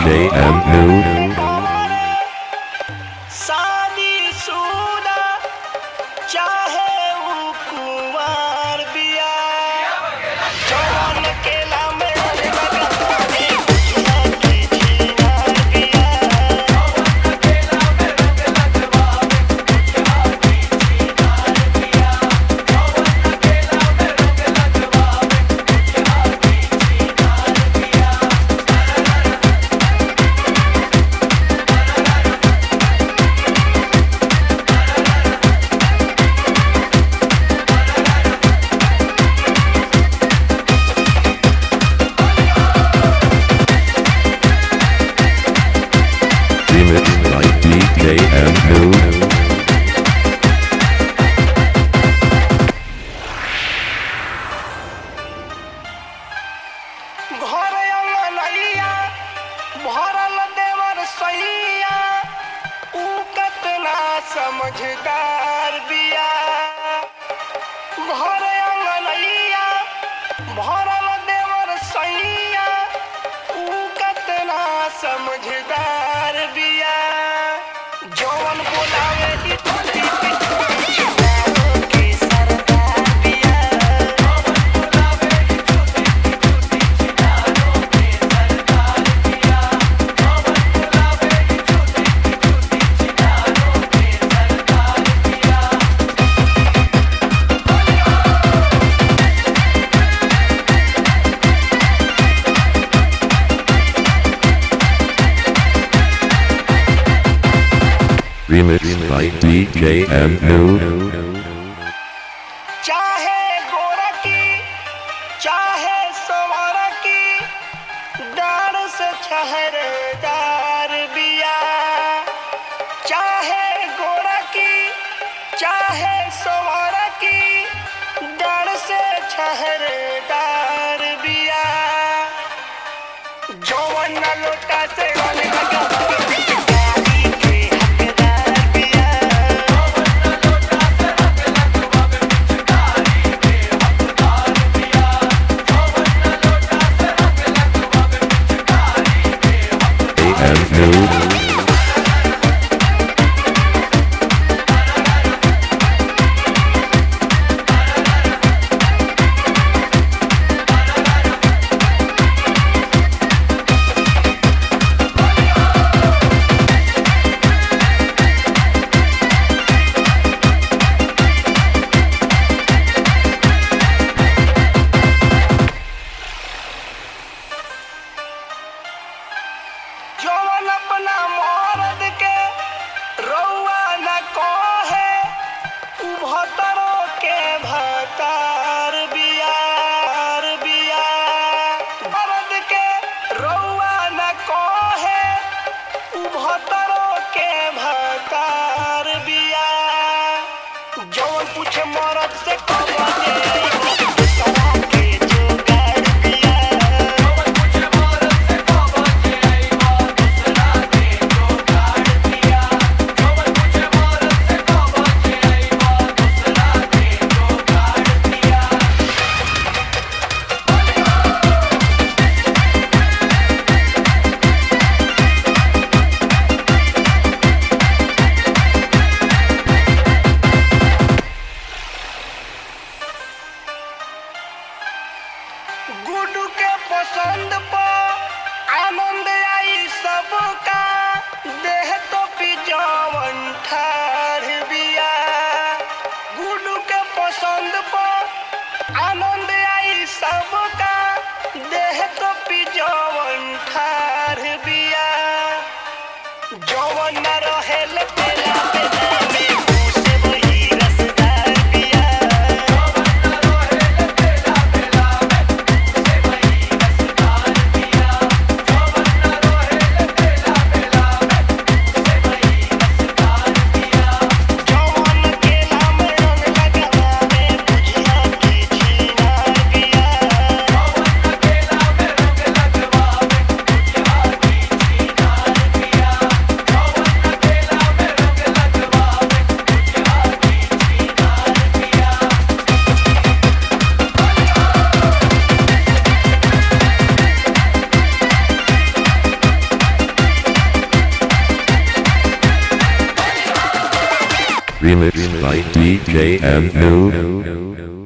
DJ and Nude. शादी सुदा चाहे वो कुंवार बिया जवान केला में लगवावे की झीनार बिया Remixed by DJ and Nude. घर अंगनैया भरल देवर सैया ऊ कतना समझदार बिया घर अंगनैया भरल देवर सैया ऊ कतना समझदार बिया जौन बोलावे ली के सरदार बिया Remixed by DJ and Nude. चाहे गोरा की चाहे सवारा की डार से छहरदार बिया चाहे गोरा की चाहे सवारा की डार से छहरदार बिया जौवन लोटा से गले लगावे के हकदार बिया And Nude. जौन अपना मर्द के रउआ न कहे उ भतरो के भतार बियार बिया मर्द के रउआ न कहे उ भतरो के भतार बिया जौन पूछे मर्द से कब दे सवा के जोगार बिया Remix by DJ and Noob.